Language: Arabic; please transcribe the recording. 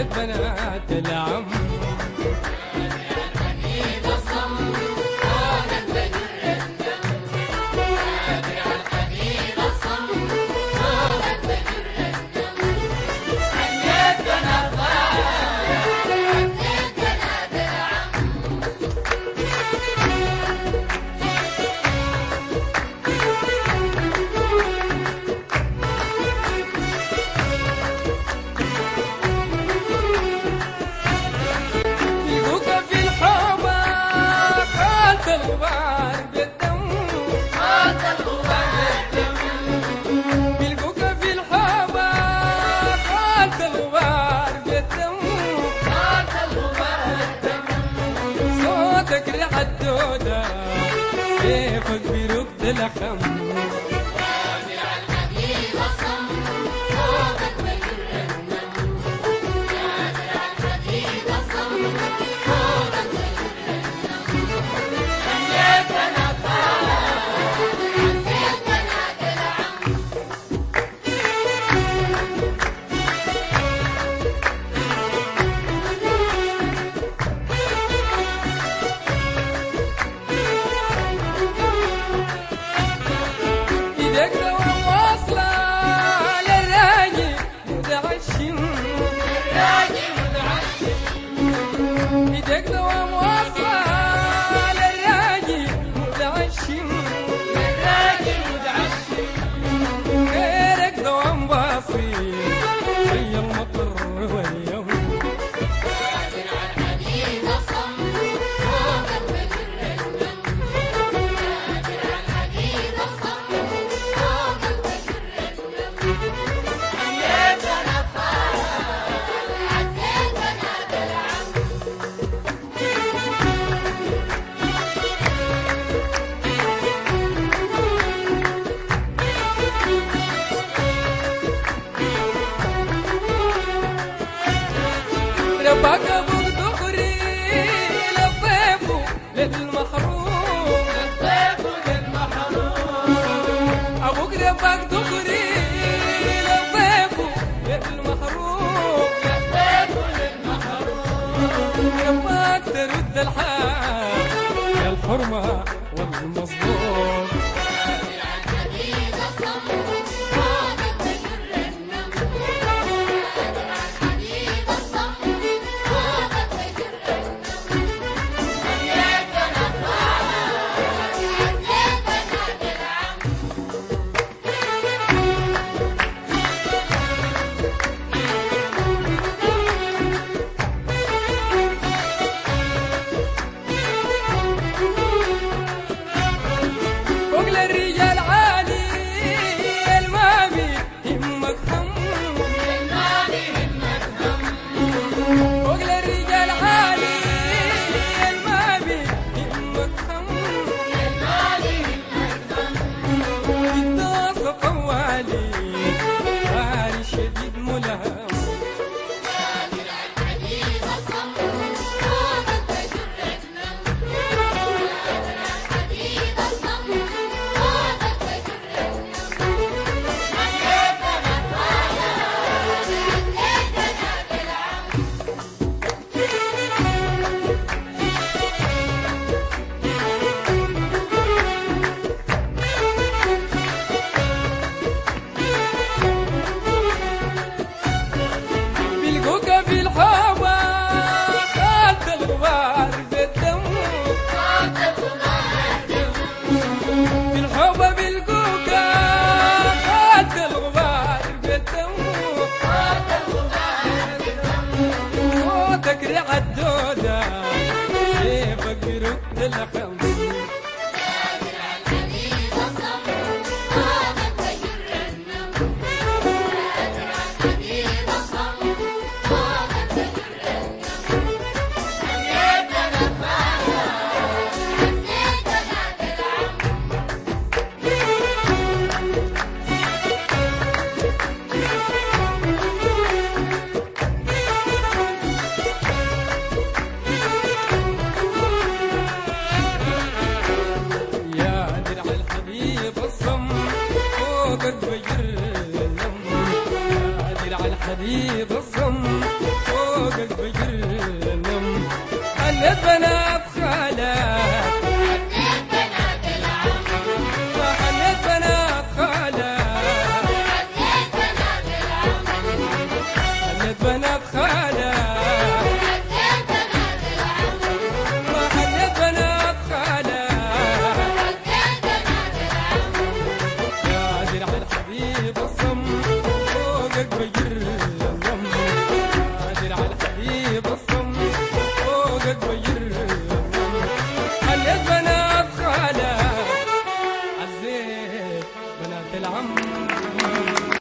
بنات العم. كيفك بركض الخم قادر على الحديد الصم صوتك بجر النم. قادر على الحديد الصم صوتك بجر النم. حنيت بنات حسيت بنات العم. ايدك دوام واصلة للراجي متعشم. الراجل متعشم. ايدك دوام واصلة للراجي متعشم. الراجل متعشم. غيرك دوام باصي زي المطر واليوم. قادر على الحديد الصم صوتك بجر النم. قادر على الحديد الصم صوتك بجر النم. حنيت بنات حسيت بنات العم. ربك ابوك دغري للضيف للمحروم. الضيف للمحروم. ابوك ربك دغري للضيف للمحروم. الضيف للمحروم. ربك ترد الحال يا الحرمة والمظلوم. قادر على الحديد الصم صوتك بجر النم. قادر على الحديد الصم صوتك بجر النم. حنيت بنات حسيت بنات العم. فوق للرجال عالي المامي همك هم. المالي همك هم. فوق للرجال عالي المامي همك هم. المالي همك هم. الناس قوالي عالي شديد ملهم. قادر على الحديد الصم صوتك بجر النم. قادر على الحديد الصم صوتك بجر النم. حنيت بنات حسيت بنات العم. بيلقوك في الحوى خالد الغبار بالدم. صوت الغبار دم. في الحوى بيلقوك خالد الغبار بالدم. صوت الغبار دم. صوتك ريع الدودة كيفك بركض الخم. قادر على الحديد الصم صوتك بجر النم. قادر على الحديد الصم صوتك بجر النم. حنيت بنات حسيت بنات العم. فوقك بجرنم خليت بنات خالك خليت بنات خالك خليت بنات خالك ما خليت بنات خالك يا درع الحبيب الصم فوقك بجرنم يا درع الحبيب الصم فوقك بجرنم خليت بنات خالك عزيت بنات العم